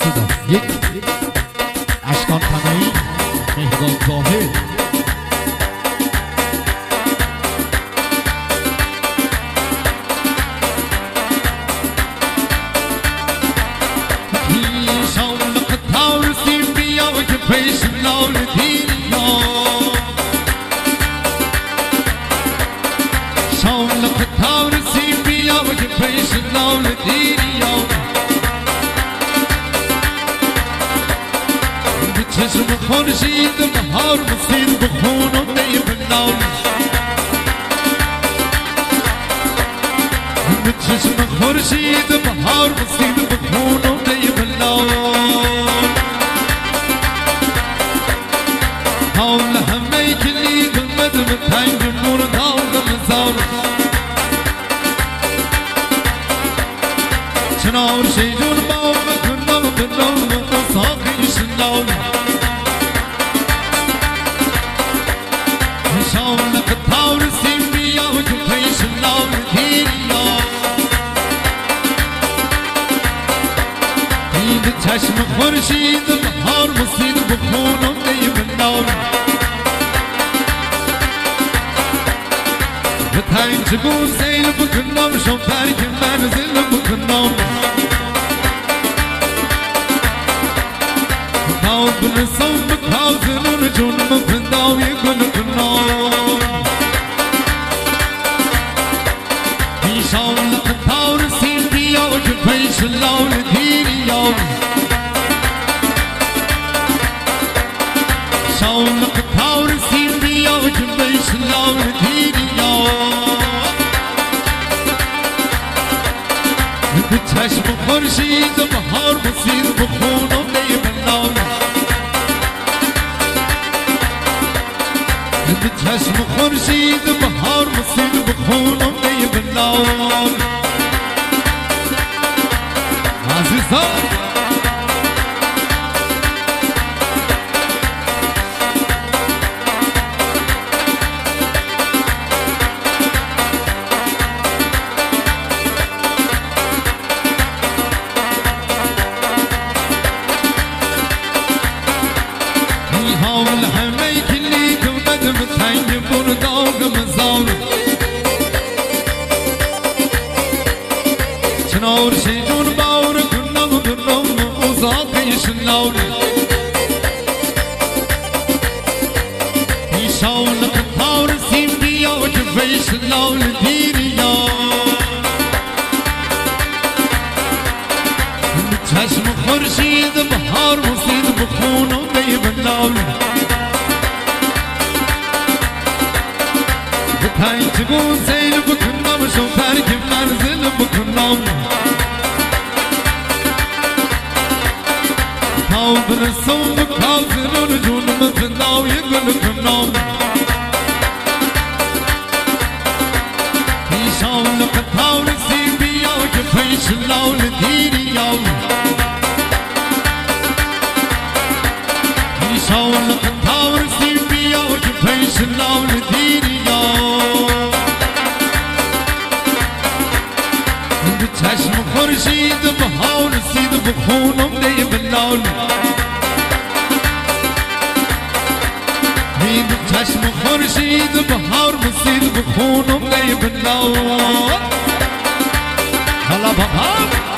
صدا یک اشکان تنایی مهران زاهد چشم خورشید بهار مسید بخون و نیبنال چشم خورشید بهار مسید بخون و نیبنال حول همه کلی گلمد بتنگ مردان غمزار چنار شیجون باغ کنم بنام و ساقی شنال شاولق تاور سیم بیا و جو پیش نام دیریا دید چشم خورشید بهار مسید بخون و نیبنال بتنج گون سیل بکنم شو فرق منزل بکنم کاو بنسام کاو زنون جون مفنداوی گل کنام شاولق تاور سیم بیا و جو پیش لال دیریا شاولق تاور سیم بیا و جو پیش لال دیریا چشم خورشید بهار مسید بخون و نیبنال چشم خورشید بهار مسید بخون و نیبنال عزیزان حول همه کلی گمد بتنگ برداغ مزار چنار شیجون باور کنم درم و ازاقی شنال شاولق تاور سیم بیا و جفیش لال دیریا چشم خورشید بهار مسید بخون و نیبنال بتنج گون سیل بکنم شو فرق منزل بکنم کاو برسم کاو زنون جون مفنداوی گل کنم شاولق تاور سیم بیا که پیش لال دیریا شاولق تاور سیم بیا که پیش لال دیریا چشم خورشید بهار سید بخون و نیبنال چشم خورشید بهار مسید بخون و نیبنال حالا بابا